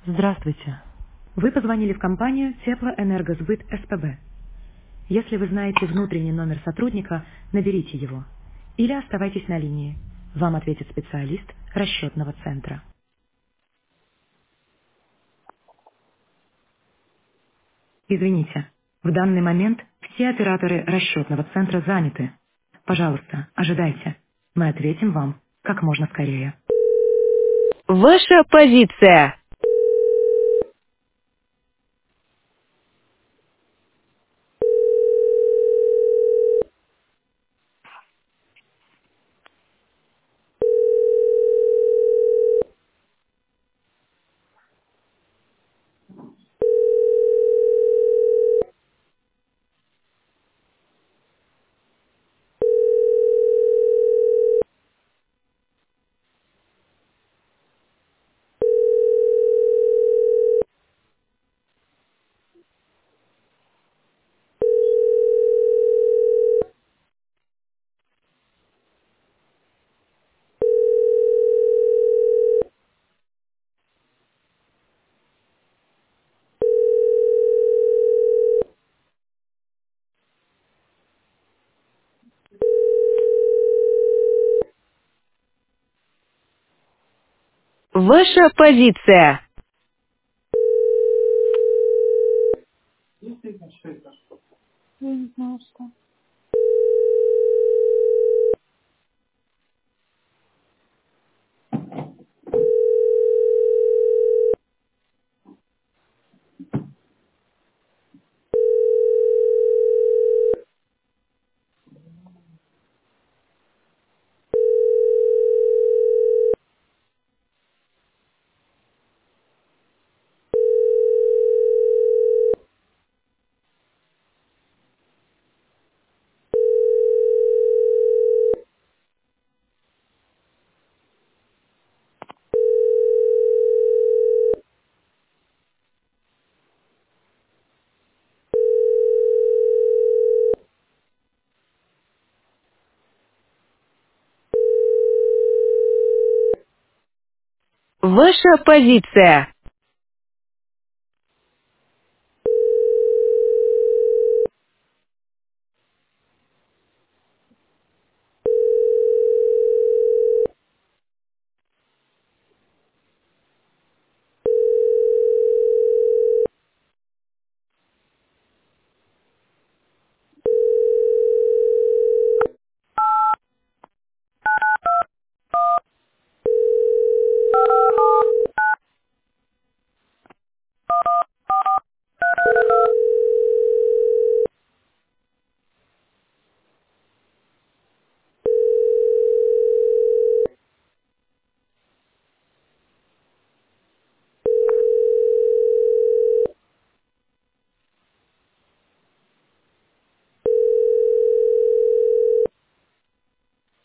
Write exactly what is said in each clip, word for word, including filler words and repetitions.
Здравствуйте. Вы позвонили в компанию Теплоэнергосбыт СПБ. Если вы знаете внутренний номер сотрудника, наберите его. Или оставайтесь на линии. Вам ответит специалист расчетного центра. Извините, в данный момент все операторы расчетного центра заняты. Пожалуйста, ожидайте. Мы ответим вам как можно скорее. Ваша позиция. Ваша позиция. Я не знаю, что. Ваша позиция.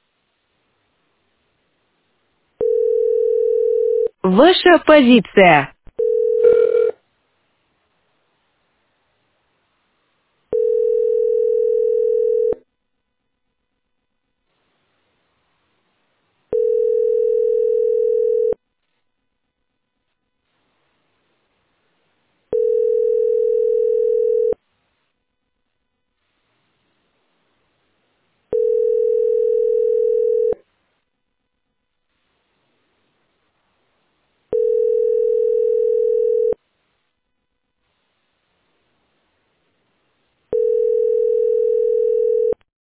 Ваша позиция.